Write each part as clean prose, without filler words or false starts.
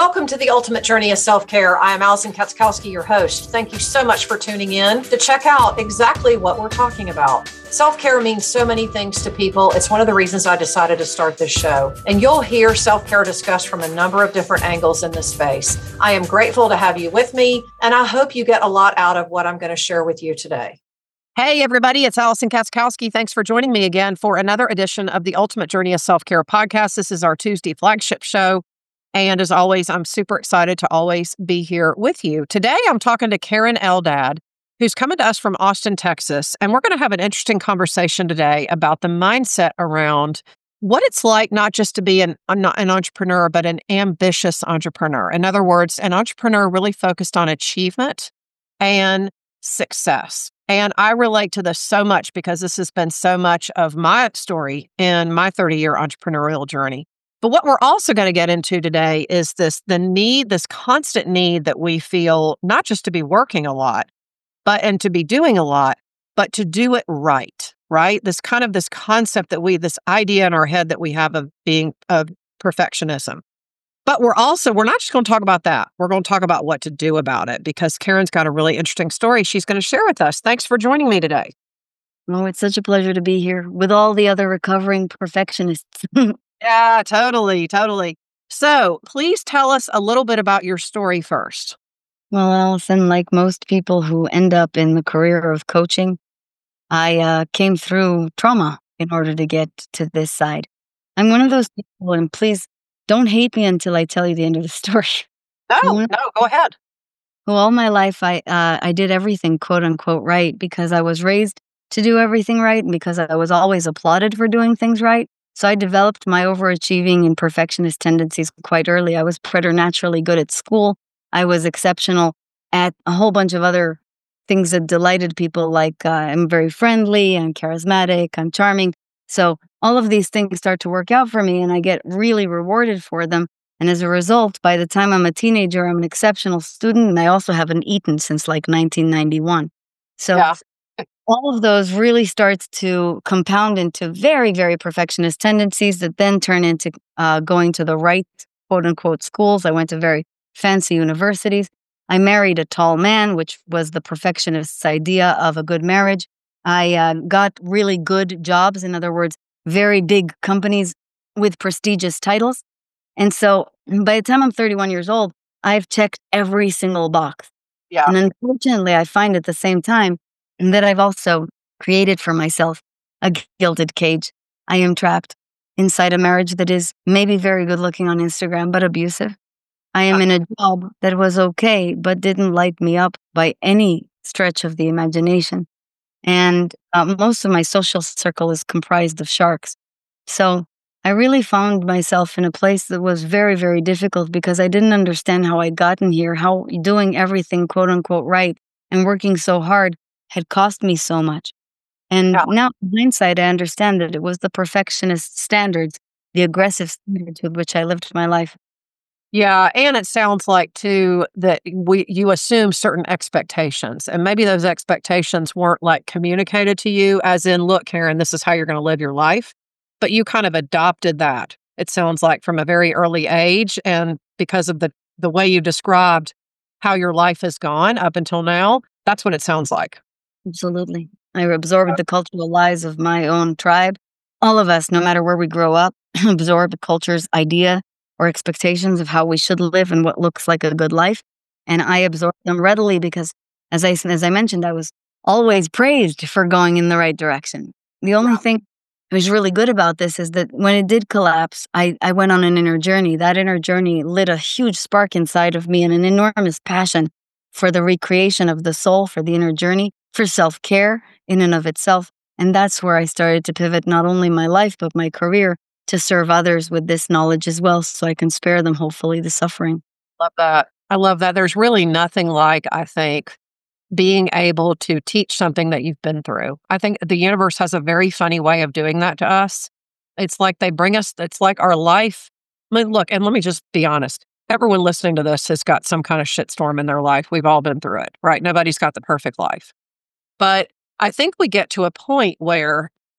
Welcome to the Ultimate Journey of Self-Care. I am Allison Katzkowski, your host. Thank you so much for tuning in to check out exactly what we're talking about. Self-care means so many things to people. It's one of the reasons I decided to start this show. And you'll hear self-care discussed from a number of different angles in this space. I am grateful to have you with me, and I hope you get a lot out of what I'm going to share with you today. Hey, everybody, it's Allison Katzkowski. Thanks for joining me again for another edition of the Ultimate Journey of Self-Care podcast. This is our Tuesday flagship show. And as always, I'm super excited to always be here with you. Today, I'm talking to Karen Eldad, who's coming to us from Austin, Texas. And we're going to have an interesting conversation today about the mindset around what it's like not just to be an entrepreneur, but an ambitious entrepreneur. In other words, an entrepreneur really focused on achievement and success. And I relate to this so much because this has been so much of my story in my 30-year entrepreneurial journey. But what we're also going to get into today is this constant need that we feel not just to be working a lot, and to be doing a lot, but to do it right? This concept this idea in our head that we have of being of perfectionism. But we're not just going to talk about that. We're going to talk about what to do about it because Karen's got a really interesting story she's going to share with us. Thanks for joining me today. Oh, it's such a pleasure to be here with all the other recovering perfectionists. Yeah, totally. So please tell us a little bit about your story first. Well, Allison, like most people who end up in the career of coaching, I came through trauma in order to get to this side. I'm one of those people, and please don't hate me until I tell you the end of the story. No, go ahead. Well, all my life, I did everything, quote unquote, right, because I was raised to do everything right and because I was always applauded for doing things right. So I developed my overachieving and perfectionist tendencies quite early. I was preternaturally good at school. I was exceptional at a whole bunch of other things that delighted people, like I'm very friendly, I'm charismatic, I'm charming. So all of these things start to work out for me and I get really rewarded for them. And as a result, by the time I'm a teenager, I'm an exceptional student and I also haven't eaten since like 1991. So yeah. All of those really starts to compound into very, very perfectionist tendencies that then turn into going to the right, quote unquote, schools. I went to very fancy universities. I married a tall man, which was the perfectionist's idea of a good marriage. I got really good jobs. In other words, very big companies with prestigious titles. And so by the time I'm 31 years old, I've checked every single box. Yeah. And unfortunately, I find at the same time that I've also created for myself a gilded cage. I am trapped inside a marriage that is maybe very good looking on Instagram, but abusive. I am in a job that was okay, but didn't light me up by any stretch of the imagination. And most of my social circle is comprised of sharks. So I really found myself in a place that was very, very difficult because I didn't understand how I'd gotten here, how doing everything, quote unquote, right and working so hard had cost me so much. And now, in hindsight, I understand that it was the perfectionist standards, the aggressive standards with which I lived my life. Yeah, and it sounds like, too, that you assume certain expectations, and maybe those expectations weren't, like, communicated to you, as in, look, Karen, this is how you're going to live your life, but you kind of adopted that, it sounds like, from a very early age, and because of the way you described how your life has gone up until now, that's what it sounds like. Absolutely. I absorbed the cultural lies of my own tribe. All of us, no matter where we grow up, absorb the culture's idea or expectations of how we should live and what looks like a good life. And I absorbed them readily because, as I mentioned, I was always praised for going in the right direction. The only thing that was really good about this is that when it did collapse, I went on an inner journey. That inner journey lit a huge spark inside of me and an enormous passion for the recreation of the soul, for the inner journey, for self-care in and of itself. And that's where I started to pivot not only my life, but my career to serve others with this knowledge as well, so I can spare them, hopefully, the suffering. Love that. I love that. There's really nothing like, I think, being able to teach something that you've been through. I think the universe has a very funny way of doing that to us. It's like they bring us, it's like our life. I mean, look, and let me just be honest. Everyone listening to this has got some kind of shitstorm in their life. We've all been through it, right? Nobody's got the perfect life. But I think we get to a point where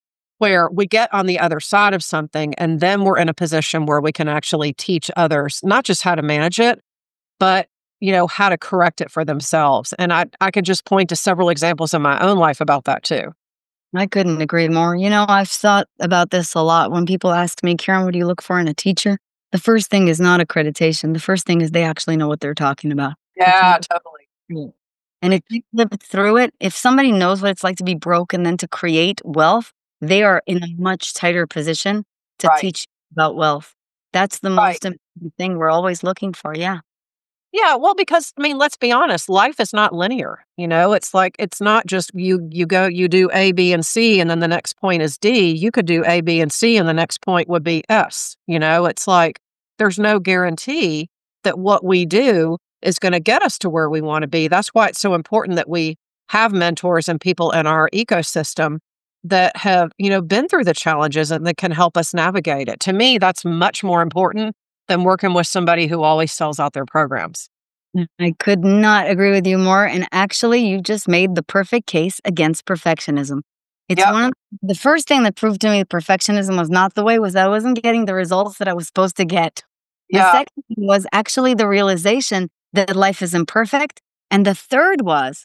where we get on the other side of something and then we're in a position where we can actually teach others, not just how to manage it, but how to correct it for themselves. And I could just point to several examples in my own life about that too. I couldn't agree more. I've thought about this a lot when people ask me, Karen, what do you look for in a teacher? The first thing is not accreditation. The first thing is they actually know what they're talking about. Yeah, totally. And if you live through it, if somebody knows what it's like to be broke and then to create wealth, they are in a much tighter position to teach about wealth. That's the most important thing we're always looking for. Yeah. Yeah, well, because let's be honest, life is not linear. It's like it's not just you do A, B, and C, and then the next point is D. You could do A, B, and C, and the next point would be S. It's like there's no guarantee that what we do is going to get us to where we want to be. That's why it's so important that we have mentors and people in our ecosystem that have, been through the challenges and that can help us navigate it. To me, that's much more important than working with somebody who always sells out their programs. I could not agree with you more. And actually, you just made the perfect case against perfectionism. It's one of the first thing that proved to me that perfectionism was not the way was that I wasn't getting the results that I was supposed to get. The second thing was actually the realization that life is imperfect. And the third was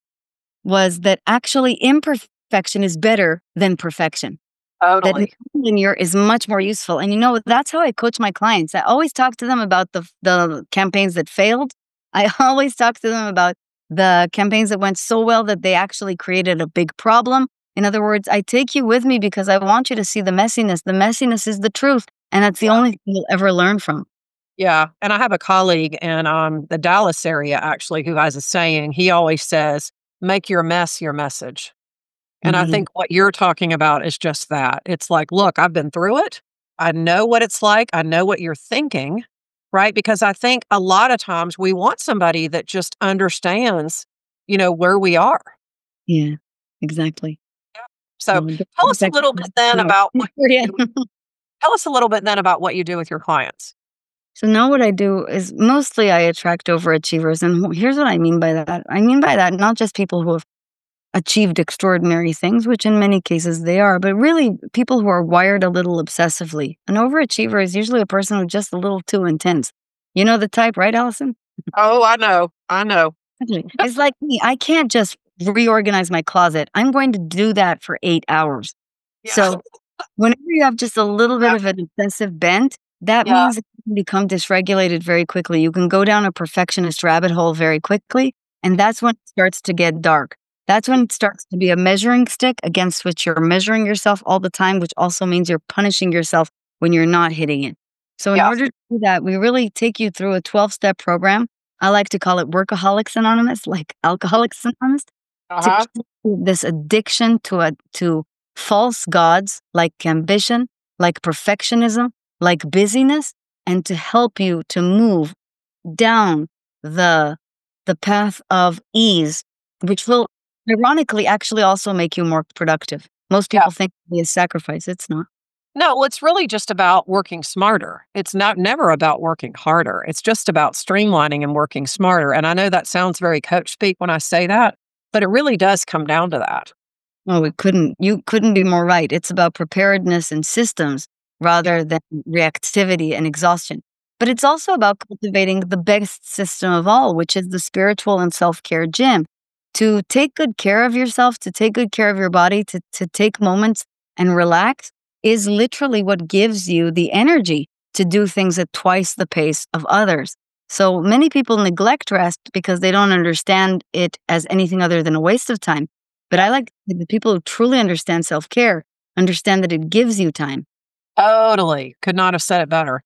that actually imperfection is better than perfection. Totally. That linear is much more useful. And that's how I coach my clients. I always talk to them about the campaigns that failed. I always talk to them about the campaigns that went so well that they actually created a big problem. In other words, I take you with me because I want you to see the messiness. The messiness is the truth. And that's the only thing you'll ever learn from. Yeah. And I have a colleague in the Dallas area, actually, who has a saying. He always says, make your mess your message. And I think what you're talking about is just that. It's like, look, I've been through it. I know what it's like. I know what you're thinking, right? Because I think a lot of times we want somebody that just understands, where we are. Yeah, exactly. Yeah. So tell us a little bit then about tell us a little bit then about what you do with your clients. So now what I do is mostly I attract overachievers. And here's what I mean by that. I mean by that, not just people who have achieved extraordinary things, which in many cases they are, but really people who are wired a little obsessively. An overachiever is usually a person who's just a little too intense. You know the type, right, Allison? Oh, I know. It's like me. I can't just reorganize my closet. I'm going to do that for 8 hours. Yeah. So whenever you have just a little bit of an obsessive bent, that means that you can become dysregulated very quickly. You can go down a perfectionist rabbit hole very quickly, and that's when it starts to get dark. That's when it starts to be a measuring stick against which you're measuring yourself all the time, which also means you're punishing yourself when you're not hitting it. So in order to do that, we really take you through a 12-step program. I like to call it Workaholics Anonymous, like Alcoholics Anonymous, to keep this addiction to false gods like ambition, like perfectionism, like busyness, and to help you to move down the path of ease, which will ironically actually also make you more productive. Most people think it's a sacrifice. It's not. No, it's really just about working smarter. It's never about working harder. It's just about streamlining and working smarter. And I know that sounds very coach speak when I say that, but it really does come down to that. Oh, you couldn't be more right. It's about preparedness and systems rather than reactivity and exhaustion. But it's also about cultivating the best system of all, which is the spiritual and self-care gym. To take good care of yourself, to take good care of your body, to take moments and relax is literally what gives you the energy to do things at twice the pace of others. So many people neglect rest because they don't understand it as anything other than a waste of time. But I like the people who truly understand self-care, understand that it gives you time. Totally. Could not have said it better.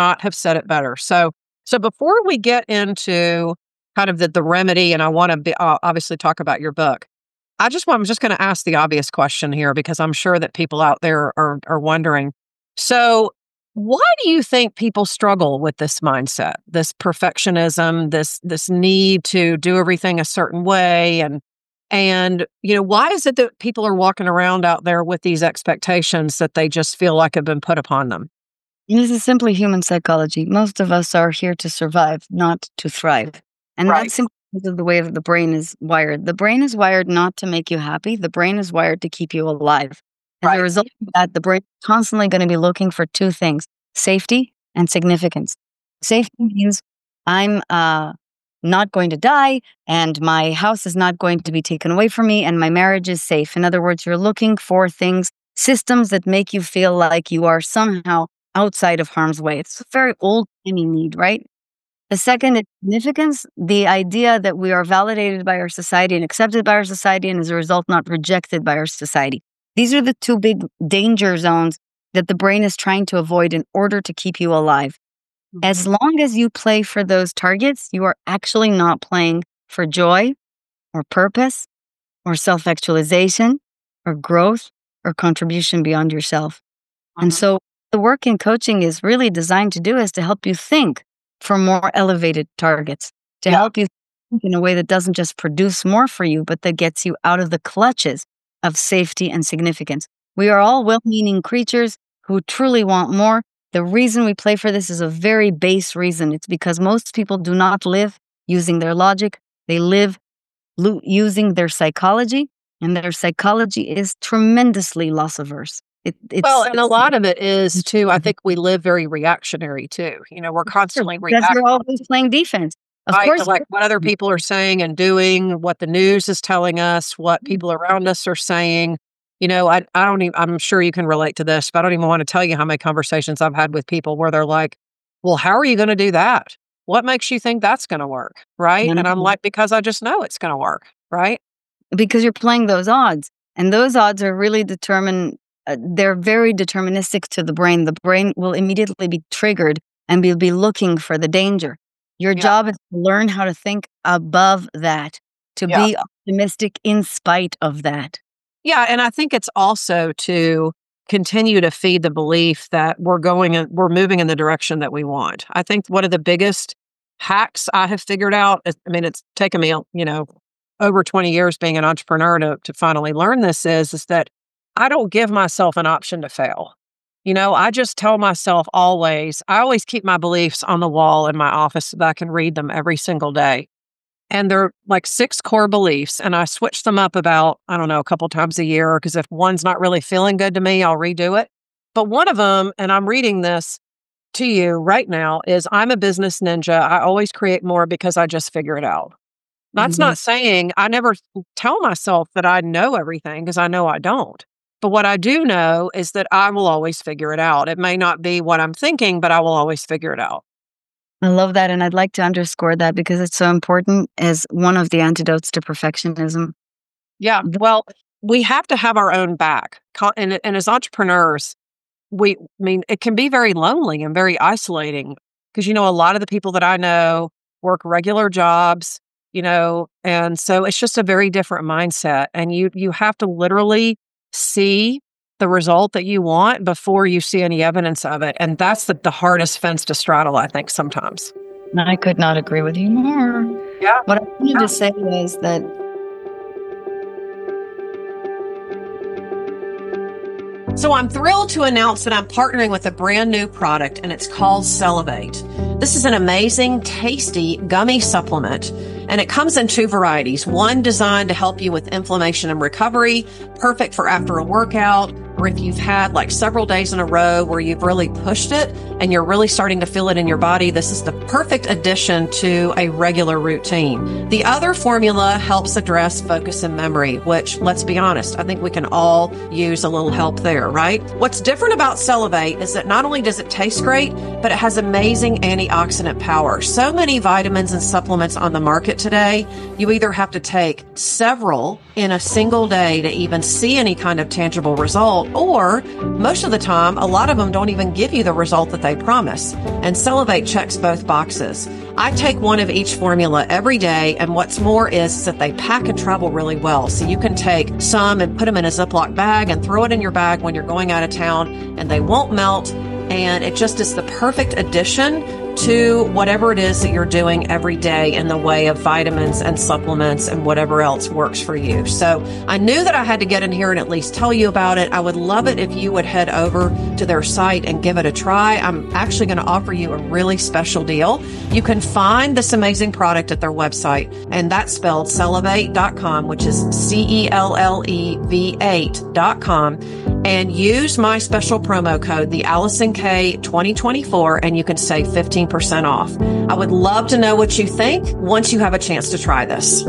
So before we get into kind of the remedy, and I want to obviously talk about your book, I'm just going to ask the obvious question here because I'm sure that people out there are wondering. So why do you think people struggle with this mindset, this perfectionism, this need to do everything a certain way? And why is it that people are walking around out there with these expectations that they just feel like have been put upon them? This is simply human psychology. Most of us are here to survive, not to thrive. And that's simply because of the way the brain is wired. The brain is wired not to make you happy. The brain is wired to keep you alive. As a result of that, the brain is constantly going to be looking for two things: safety and significance. Safety means I'm not going to die, and my house is not going to be taken away from me, and my marriage is safe. In other words, you're looking for things, systems that make you feel like you are somehow outside of harm's way. It's a very old-timey need, right? The second is significance, the idea that we are validated by our society and accepted by our society, and as a result, not rejected by our society. These are the two big danger zones that the brain is trying to avoid in order to keep you alive. As long as you play for those targets, you are actually not playing for joy or purpose or self-actualization or growth or contribution beyond yourself. And so the work in coaching is really designed to do is to help you think for more elevated targets, to help you think in a way that doesn't just produce more for you, but that gets you out of the clutches of safety and significance. We are all well-meaning creatures who truly want more. The reason we play for this is a very base reason. It's because most people do not live using their logic. They live using their psychology, and their psychology is tremendously loss-averse. And a lot of it is, too, I think we live very reactionary, too. We're constantly reacting. Because we're always playing defense. Of course. Like what other people are saying and doing, what the news is telling us, what people around us are saying. I'm sure you can relate to this, but I don't even want to tell you how many conversations I've had with people where they're like, well, how are you going to do that? What makes you think that's going to work? Right. And I'm like, because I just know it's going to work. Right. Because you're playing those odds, and those odds are really determined. They're very deterministic to the brain. The brain will immediately be triggered and will be looking for the danger. Your job is to learn how to think above that, to be optimistic in spite of that. Yeah. And I think it's also to continue to feed the belief that we're moving in the direction that we want. I think one of the biggest hacks I have figured out, it's taken me, over 20 years being an entrepreneur to finally learn this is that I don't give myself an option to fail. I just tell myself I always keep my beliefs on the wall in my office so that I can read them every single day. And they're like 6 core beliefs, and I switch them up about, a couple times a year, because if one's not really feeling good to me, I'll redo it. But one of them, and I'm reading this to you right now, is I'm a business ninja. I always create more because I just figure it out. That's not saying I never tell myself that I know everything, because I know I don't. But what I do know is that I will always figure it out. It may not be what I'm thinking, but I will always figure it out. I love that. And I'd like to underscore that because it's so important as one of the antidotes to perfectionism. Yeah. Well, we have to have our own back. And as entrepreneurs, it can be very lonely and very isolating because, a lot of the people that I know work regular jobs, and so it's just a very different mindset. And you have to literally see the result that you want before you see any evidence of it. And that's the hardest fence to straddle, I think, sometimes. I could not agree with you more. Yeah. What I wanted to say was that So I'm thrilled to announce that I'm partnering with a brand new product, and it's called Cellivate. This is an amazing, tasty gummy supplement, and it comes in 2 varieties. One designed to help you with inflammation and recovery, perfect for after a workout, or if you've had like several days in a row where you've really pushed it and you're really starting to feel it in your body. This is the perfect addition to a regular routine. The other formula helps address focus and memory, which, let's be honest, I think we can all use a little help there, right? What's different about Cellivate is that not only does it taste great, but it has amazing antioxidant power. So many vitamins and supplements on the market today, you either have to take several in a single day to even see any kind of tangible result, or most of the time, a lot of them don't even give you the result that they promise. And Cellivate checks both boxes. I take one of each formula every day, and what's more is that they pack and travel really well. So you can take some and put them in a Ziploc bag and throw it in your bag when you're going out of town, and they won't melt. And it just is the perfect addition to whatever it is that you're doing every day in the way of vitamins and supplements and whatever else works for you. So I knew that I had to get in here and at least tell you about it. I would love it if you would head over to their site and give it a try. I'm actually going to offer you a really special deal. You can find this amazing product at their website, and that's spelled Cellivate.com, which is CELLEV8.com. and use my special promo code, the Allison K 2024, and you can save 15% off. I would love to know what you think once you have a chance to try this.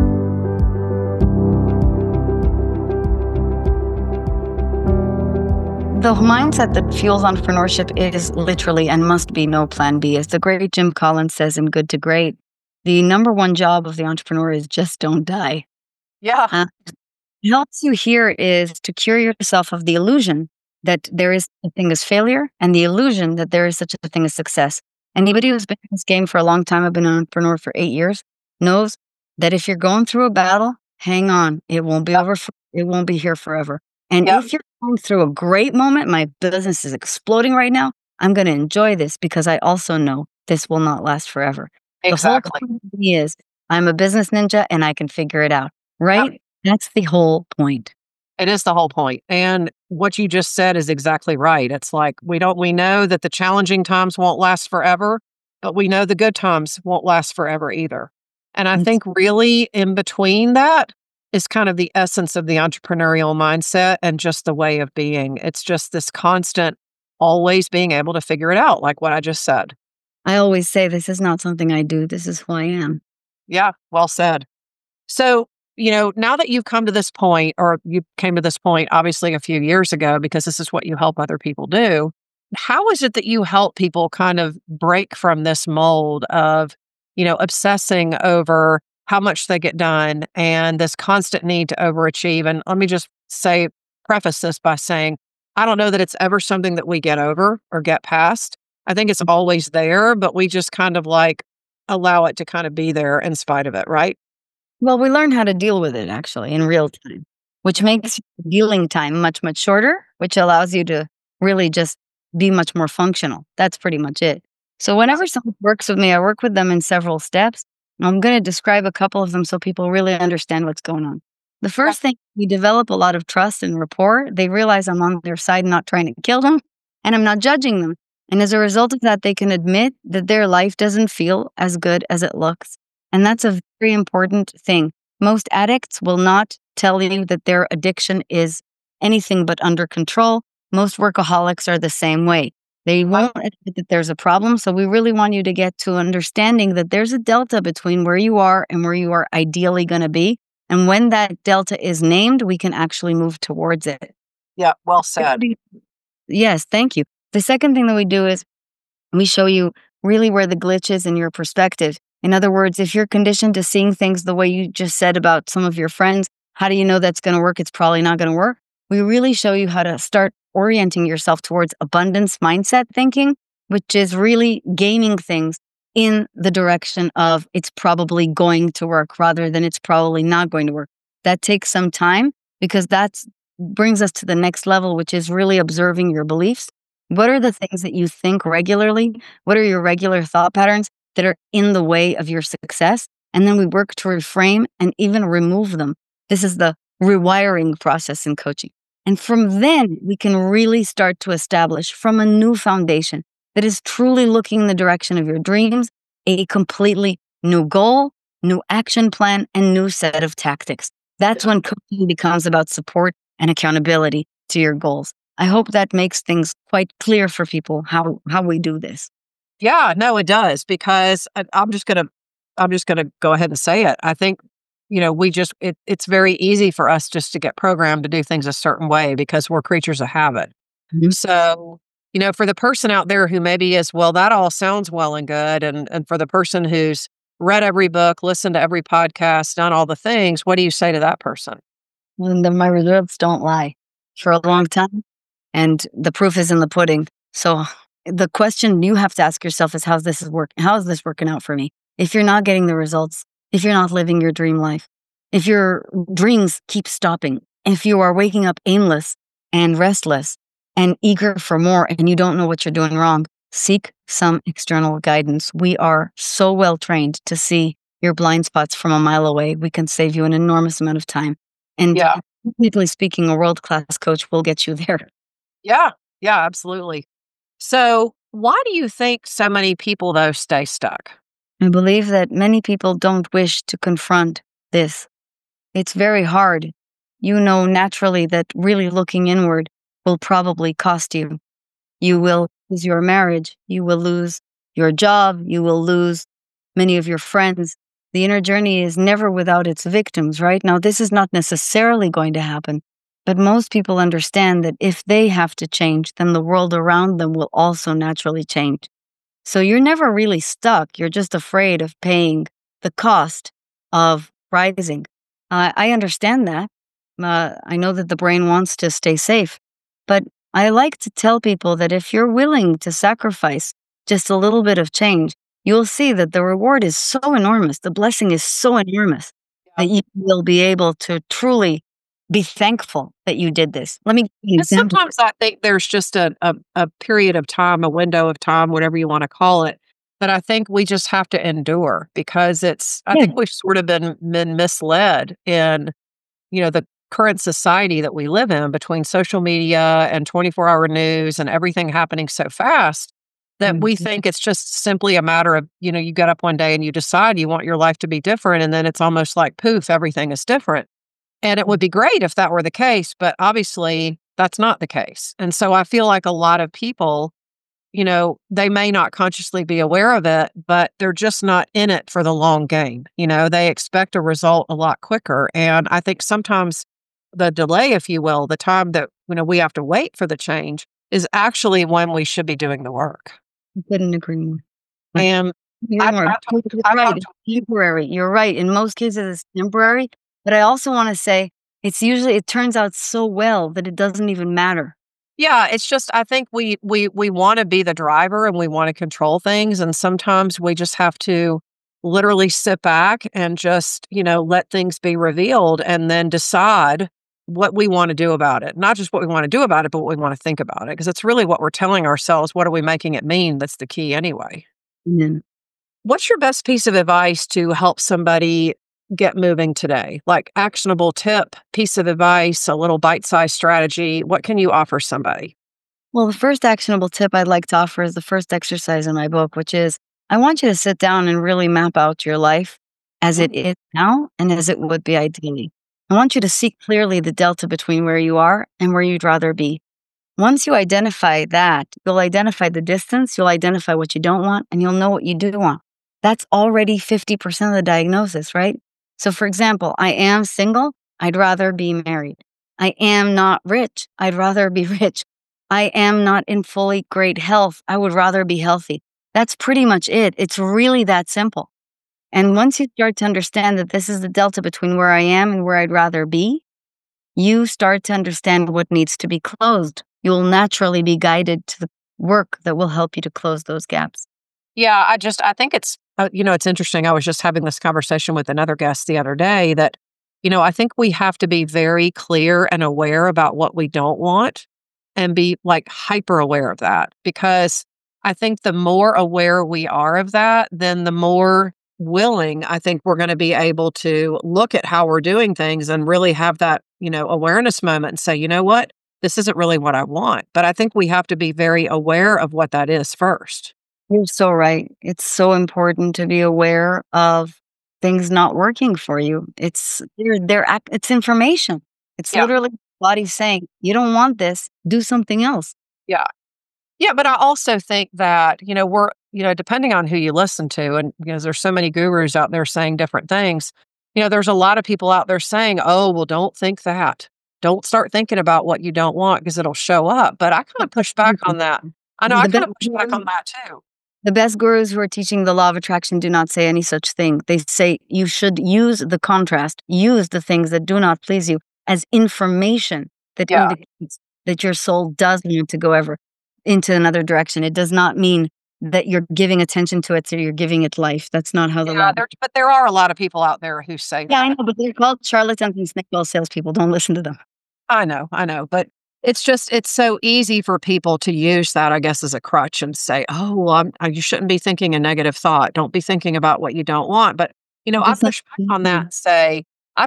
The mindset that fuels entrepreneurship is literally and must be no plan B. As the great Jim Collins says in Good to Great, the number one job of the entrepreneur is just don't die. Yeah. What helps you here is to cure yourself of the illusion that there is a thing as failure and the illusion that there is such a thing as success. Anybody who's been in this game for a long time, I've been an entrepreneur for 8 years, knows that if you're going through a battle, hang on. It won't be over. It won't be here forever. And if you're going through a great moment, my business is exploding right now, I'm going to enjoy this because I also know this will not last forever. Exactly. The whole point is I'm a business ninja and I can figure it out, right? Yep. That's the whole point. It is the whole point. And what you just said is exactly right. It's like we know that the challenging times won't last forever, but we know the good times won't last forever either. And I think really in between that is kind of the essence of the entrepreneurial mindset and just the way of being. It's just this constant, always being able to figure it out, like what I just said. I always say this is not something I do. This is who I am. Yeah, well said. So, now that you've come to this point, or you came to this point, obviously a few years ago, because this is what you help other people do, how is it that you help people kind of break from this mold of, obsessing over how much they get done and this constant need to overachieve? And let me just preface this by saying, I don't know that it's ever something that we get over or get past. I think it's always there, but we just kind of allow it to kind of be there in spite of it, right? Well, we learn how to deal with it actually in real time, which makes dealing time much, much shorter, which allows you to really just be much more functional. That's pretty much it. So whenever someone works with me, I work with them in several steps. I'm going to describe a couple of them so people really understand what's going on. The first thing, we develop a lot of trust and rapport. They realize I'm on their side, not trying to kill them, and I'm not judging them. And as a result of that, they can admit that their life doesn't feel as good as it looks. And that's a very important thing. Most addicts will not tell you that their addiction is anything but under control. Most workaholics are the same way. They won't admit that there's a problem. So we really want you to get to understanding that there's a delta between where you are and where you are ideally going to be. And when that delta is named, we can actually move towards it. Yeah, well said. Yes, thank you. The second thing that we do is we show you really where the glitch is in your perspective. In other words, if you're conditioned to seeing things the way you just said about some of your friends, how do you know that's going to work? It's probably not going to work. We really show you how to start orienting yourself towards abundance mindset thinking, which is really gaming things in the direction of it's probably going to work rather than it's probably not going to work. That takes some time because that brings us to the next level, which is really observing your beliefs. What are the things that you think regularly? What are your regular thought patterns that are in the way of your success? And then we work to reframe and even remove them. This is the rewiring process in coaching. And from then, we can really start to establish from a new foundation that is truly looking in the direction of your dreams, a completely new goal, new action plan, and new set of tactics. That's when coaching becomes about support and accountability to your goals. I hope that makes things quite clear for people how we do this. Yeah, no, it does, because I'm just gonna go ahead and say it. I think, it's very easy for us just to get programmed to do things a certain way because we're creatures of habit. Mm-hmm. So, for the person out there who maybe is, well, that all sounds well and good. And for the person who's read every book, listened to every podcast, done all the things, what do you say to that person? Well, my results don't lie for a long time. And the proof is in the pudding. So the question you have to ask yourself is, how is this working out for me? If you're not getting the results, if you're not living your dream life, if your dreams keep stopping, if you are waking up aimless and restless and eager for more and you don't know what you're doing wrong, seek some external guidance. We are so well trained to see your blind spots from a mile away. We can save you an enormous amount of time. And technically speaking, a world-class coach will get you there. Yeah, absolutely. So why do you think so many people, though, stay stuck? I believe that many people don't wish to confront this. It's very hard. Naturally that really looking inward will probably cost you. You will lose your marriage. You will lose your job. You will lose many of your friends. The inner journey is never without its victims, right? Now, this is not necessarily going to happen, but most people understand that if they have to change, then the world around them will also naturally change. So you're never really stuck. You're just afraid of paying the cost of rising. I understand that. I know that the brain wants to stay safe, but I like to tell people that if you're willing to sacrifice just a little bit of change, you'll see that the reward is so enormous. The blessing is so enormous that you will be able to truly be thankful that you did this. Let me give you an And example. sometimes I think there's just a period of time, a window of time, whatever you want to call it, that I think we just have to endure because I Yeah. think we've sort of been misled in, the current society that we live in between social media and 24-hour news and everything happening so fast that we Mhm. think it's just simply a matter of, you get up one day and you decide you want your life to be different. And then it's almost like poof, everything is different. And it would be great if that were the case, but obviously that's not the case. And so I feel like a lot of people, they may not consciously be aware of it, but they're just not in it for the long game. They expect a result a lot quicker. And I think sometimes the delay, if you will, the time that, we have to wait for the change is actually when we should be doing the work. I couldn't agree more. And You're I've, right. I've, talked- You're I've right. talked It's temporary. You're right. In most cases, it's temporary. But I also want to say it turns out so well that it doesn't even matter. Yeah, it's just I think we want to be the driver and we want to control things, and sometimes we just have to literally sit back and just, let things be revealed and then decide what we want to do about it. Not just what we want to do about it, but what we want to think about it because it's really what we're telling ourselves, what are we making it mean? That's the key anyway. And What's your best piece of advice to help somebody get moving today? Like actionable tip, piece of advice, a little bite-sized strategy. What can you offer somebody? well, the first actionable tip I'd like to offer is the first exercise in my book, which is I want you to sit down and really map out your life as it is now and as it would be ideally. I want you to see clearly the delta between where you are and where you'd rather be. Once you identify that, you'll identify the distance, you'll identify what you don't want, and you'll know what you do want. That's already 50% of the diagnosis, right? So, for example, I am single, I'd rather be married. I am not rich, I'd rather be rich. I am not in fully great health, I would rather be healthy. That's pretty much it. It's really that simple. And once you start to understand that this is the delta between where I am and where I'd rather be, you start to understand what needs to be closed. You'll naturally be guided to the work that will help you to close those gaps. Yeah, I think it's, it's interesting. I was just having this conversation with another guest the other day that, I think we have to be very clear and aware about what we don't want and be like hyper aware of that because I think the more aware we are of that, then the more willing I think we're going to be able to look at how we're doing things and really have that, awareness moment and say, you know what, this isn't really what I want. But I think we have to be very aware of what that is first. You're so right. It's so important to be aware of things not working for you. It's it's information. It's Yeah. literally the body saying, you don't want this, do something else. Yeah. Yeah, but I also think that, we're, depending on who you listen to, and because there's so many gurus out there saying different things, there's a lot of people out there saying, oh, well, don't think that. Don't start thinking about what you don't want because it'll show up. But I kind of push back on that. I know I The kind of best push back on that too. The best gurus who are teaching the law of attraction do not say any such thing. They say you should use the contrast, use the things that do not please you as information that Yeah. indicates that your soul does want to go ever into another direction. It does not mean that you're giving attention to it, so you're giving it life. That's not how the law. But there are a lot of people out there who say Yeah, I that. know, but they're called charlatans and snake oil salespeople. Don't listen to them. I know. But it's so easy for people to use that, I guess, as a crutch and say, oh, well, you shouldn't be thinking a negative thought. Don't be thinking about what you don't want. But, I push back on that and say,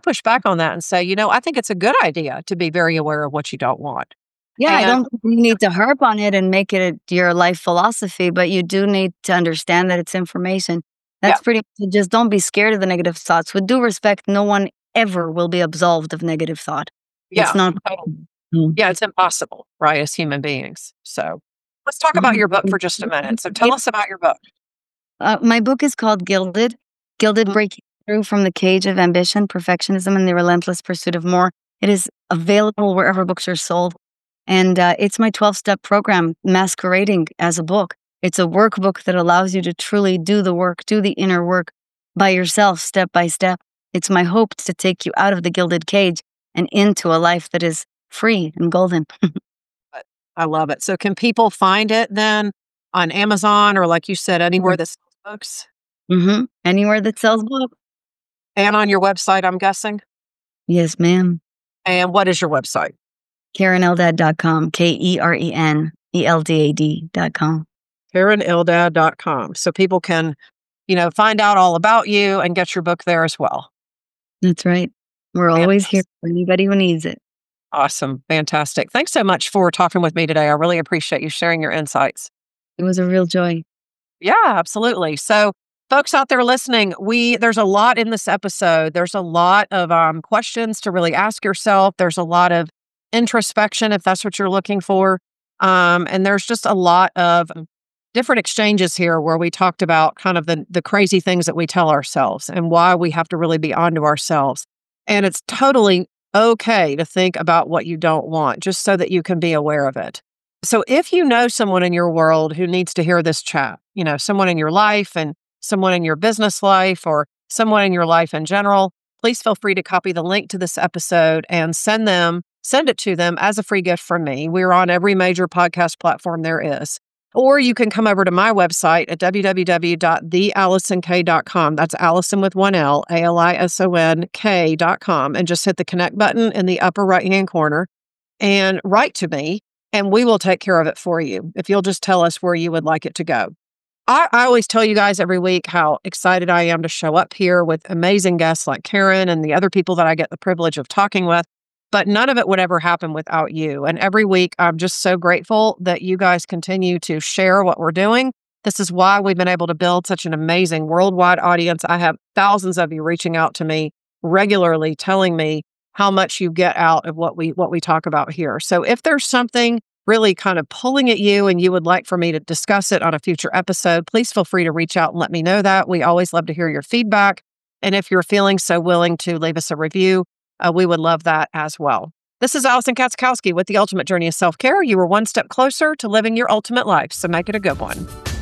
I think it's a good idea to be very aware of what you don't want. Yeah, I And don't think you need to harp on it and make it your life philosophy, but you do need to understand that it's information. That's pretty much it. Just don't be scared of the negative thoughts. With due respect, no one ever will be absolved of negative thought. yeah, It's not. Yeah, it's impossible, right, as human beings. So let's talk about your book for just a minute. So tell us about your book. My book is called Gilded. Gilded Breaking Through from the Cage of Ambition, Perfectionism, and the Relentless Pursuit of More. It is available wherever books are sold. And it's my 12-step program masquerading as a book. It's a workbook that allows you to truly do the work, do the inner work by yourself, step by step. It's my hope to take you out of the gilded cage and into a life that is free and golden. I love it. So can people find it then on Amazon or, like you said, anywhere that sells books? Anywhere that sells books. And on your website, I'm guessing? Yes, ma'am. And what is your website? KarenEldad.com, KarenEldad.com. KarenEldad.com. So people can, find out all about you and get your book there as well. That's right. We're always here for anybody who needs it. Awesome. Fantastic. Thanks so much for talking with me today. I really appreciate you sharing your insights. It was a real joy. Yeah, absolutely. So folks out there listening, there's a lot in this episode. There's a lot of questions to really ask yourself. There's a lot of introspection if that's what you're looking for. And there's just a lot of different exchanges here where we talked about kind of the crazy things that we tell ourselves and why we have to really be onto ourselves. And it's totally okay to think about what you don't want, just so that you can be aware of it. So if you know someone in your world who needs to hear this chat, someone in your life and someone in your business life or someone in your life in general, please feel free to copy the link to this episode and send it to them as a free gift from me. We're on every major podcast platform there is. Or you can come over to my website at www.theallisonk.com. That's Allison with one L, ALISONK.com, and just hit the connect button in the upper right-hand corner and write to me, and we will take care of it for you if you'll just tell us where you would like it to go. I always tell you guys every week how excited I am to show up here with amazing guests like Karen and the other people that I get the privilege of talking with. But none of it would ever happen without you. And every week, I'm just so grateful that you guys continue to share what we're doing. This is why we've been able to build such an amazing worldwide audience. I have thousands of you reaching out to me regularly, telling me how much you get out of what we talk about here. So if there's something really kind of pulling at you and you would like for me to discuss it on a future episode, please feel free to reach out and let me know that. We always love to hear your feedback. And if you're feeling so willing to leave us a review, we would love that as well. This is Allison Katzkowski with The Ultimate Journey of Self-Care. You are one step closer to living your ultimate life, so make it a good one.